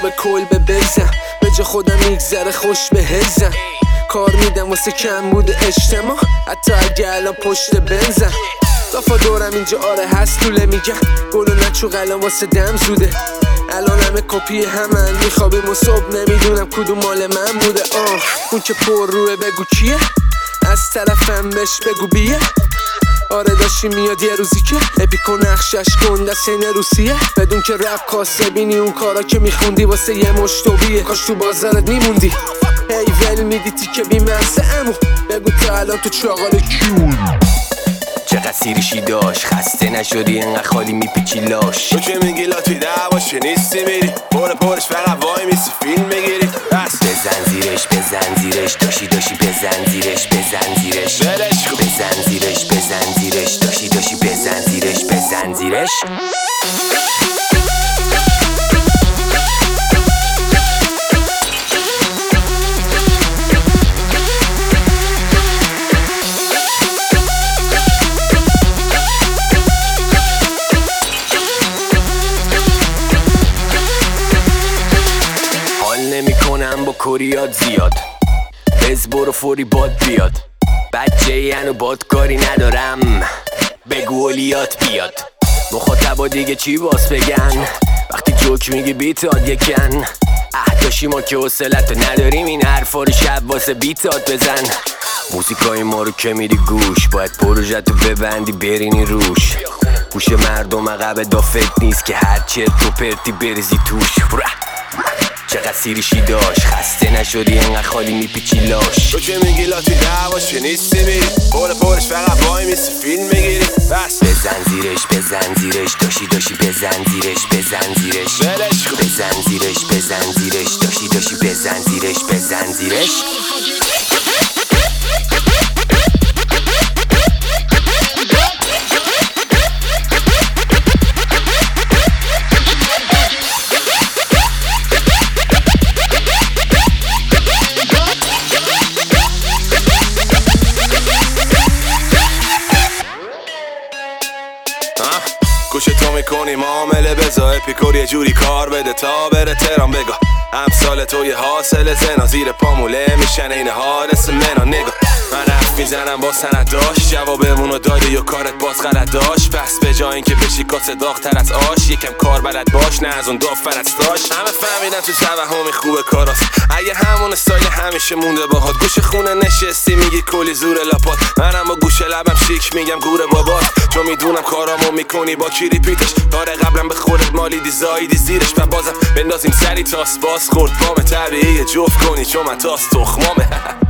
به کلبه بزن، به جا خودم میگذره خوش به هزم. کار میدم واسه کم بوده اجتماع، حتی اگه الان پشت بنزم. دافا دورم اینجا آره هست طوله میگن، گل و نچو قلم واسه دم زوده. الان همه کپی همن، میخوابیم و صبح نمیدونم کدوم مال من بوده. اون که پر روه بگو کیه، از طرفم بش بگو بیه. آره داشتی میاد یه روزی که اپیکو نقشش گنده سین روسیه. بدون که رپ کاسه بینی اون کارا که میخوندی واسه یه مشتویه. کاش تو بازارت میموندی هی ول میدی تیکه بیمرسه. امو بگو تا الان تو چاقال کیون چقدر سیریشی داشت، خسته نشدی انقدر خالی میپیچی لاش. تو که میگی لا توی دعواشه نیستی میری پرش فقط وای میسی فیلم میگیری. بس بزن زیرش بزن زیرش داشی بزن زیرش بزن زیرش ولش کن. بزن زیرش بزن زیرش داشی بزن زیرش بزن زیرش. نمیکنم با کریات زیاد، بز برو فوری باد بیاد. بچه ینو باد کاری ندارم، بگو اولیات بیاد. مخاطبا دیگه چی باز بگن وقتی جوک میگی بیتاد یکن. داشی ما که حوصلتو نداریم این حرفا رو شب واسه بیتات بزن. موزیکای ما رو که میری گوش، باید پروژتو ببندی برینی روش. گوش مردم عقب دافت نیست که هر چرت و پرتی بریزی توش. چقدر سیریشی داشت، خسته نشدی انقدر خالی میپیچی لاش. تو که میگی لا توی دعواشه نیستی میری پرش فقط وای میسی فیلم میگیری. بس بزن زیرش بزن زیرش داشی بزن زیرش بزن زیرش ولش کن. بزن زیرش بزن زیرش داشی بزن زیرش بزن زیرش. گوش تو میکنی معامله بزا اپیکور یه جوری کار بده تا بره تهران بگا. امثال تو یه حاصل زنا زیر پاموله میشن این حادث منا. نگاه من حرف میزنم با سند داشت، جوابمونو دادی و کارت باز غلط داشت. پس به جای اینکه بشی کاسه داغ‌تر از آش، یکم کار بلد باش نه از اون دافرت داشت. همه فهمیدن تو توهمی خوبه کاراست، اگه همون استایل همیشه مونده باهات. گوش خونه نشستی میگی کلی زور لاپات، منم با گوش لبم شیک میگم گوره بابات. چون میدونم کارامو میکنی با کی ریپیتش، داره قبلا به خودت مالیدی زاییدی زیرش. من بازم بندازیم سری تاس باز خورد بام طبیعی جفت کنی چون من تاس تخمامه.